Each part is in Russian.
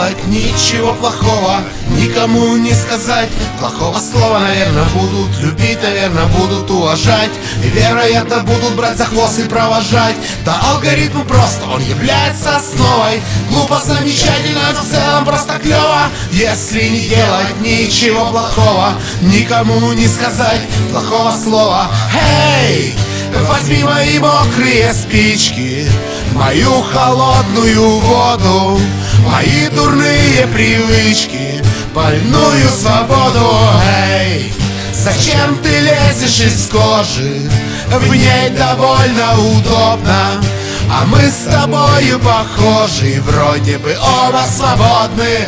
делать ничего плохого, никому не сказать плохого слова. Наверное, будут любить, наверное, будут уважать, и, вероятно, будут брать за хвост и провожать. Да алгоритм просто, он является основой. Глупо, замечательно, но в целом просто клево. Если не делать ничего плохого, никому не сказать плохого слова. Эй! Возьми мои мокрые спички, мою холодную воду, мои дурные привычки, больную свободу. Эй, зачем ты лезешь из кожи? В ней довольно удобно, а мы с тобою похожи, вроде бы оба свободны.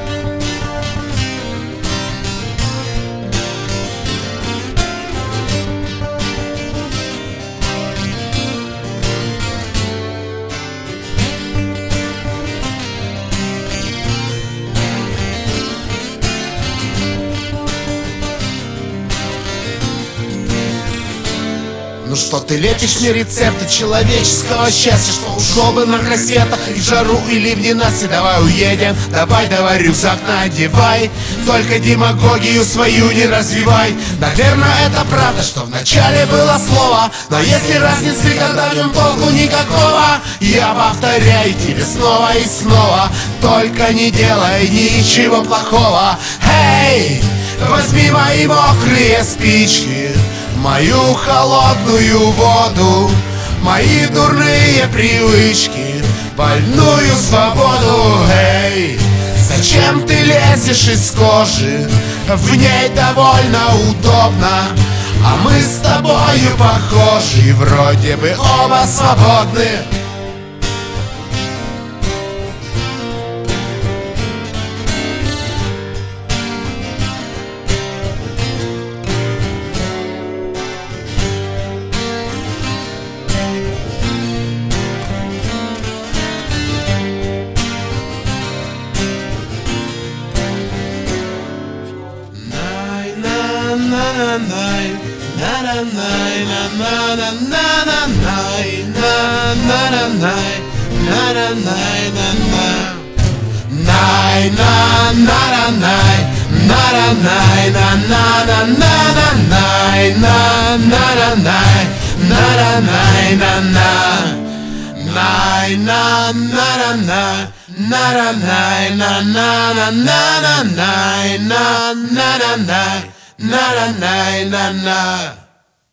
Ну что ты лепишь мне рецепты человеческого счастья, что ушел бы на рассветах и в жару и ливни нас. И давай уедем, давай рюкзак надевай, только демагогию свою не развивай. Наверное, это правда, что вначале было слово, но если разницы, когда в нем толку никакого, я повторяю тебе снова и снова, только не делай ничего плохого. Эй, возьми мои мокрые спички, мою холодную воду, мои дурные привычки, больную свободу. Эй, зачем ты лезешь из кожи? В ней довольно удобно, а мы с тобою похожи, вроде бы оба свободны. Na